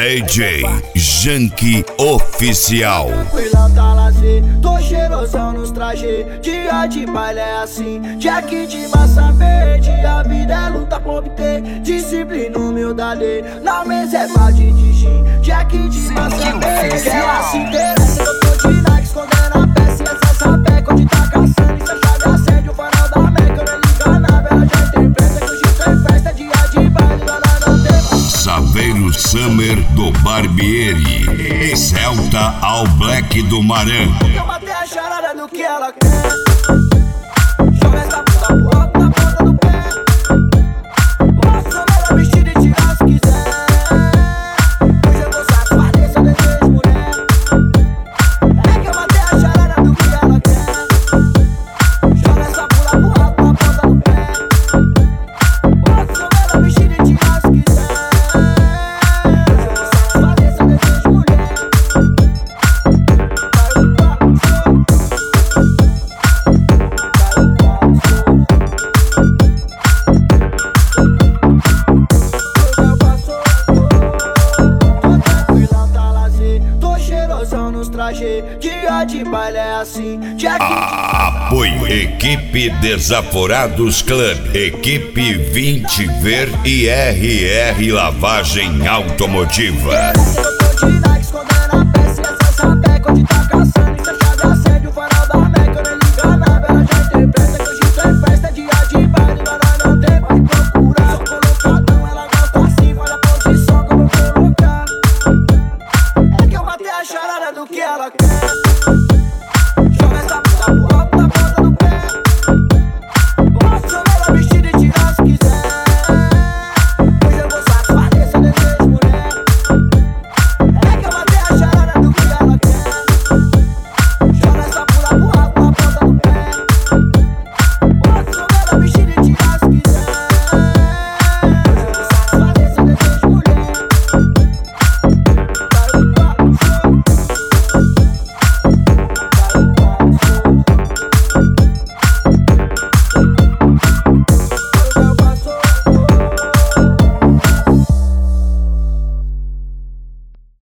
DJ Janky Oficial. Tranquilão, tá lazer, tô cheirosão nos trajes. Dia de baile é assim, Jack de massa verde. A vida é luta por obter disciplina, humildade. Na mesa é balde de gin, Jack de massa verde. Ela se interessa, eu tô de Nike, escondendo a peça. E essa sapeca onde tá caçando, isso é chave acende. O farol da Meca, eu nem liga nada, ela já interpreta que o X é festa, dia de baile, lá não tem mais. Saveiro Summer do Barbieri, Celta ao Black do Maranhão. Eu matei a charada do que ela quer. Joga essa puta pro alto na ponta do pé. Posso ela vestir e tirar se quiser. Hoje eu vou satisfazer seu desejo, mulher. É que eu matei a charada do que ela quer. Joga essa puta pro alto na ponta do pé. Posso ela vestir e tirar se quiser. Hoje eu vou satisfazer seu desejo, mulher. Dia de baile é assim, Apoio Equipe Desaforados Club, Equipe 20 Ver e RR Lavagem Automotiva.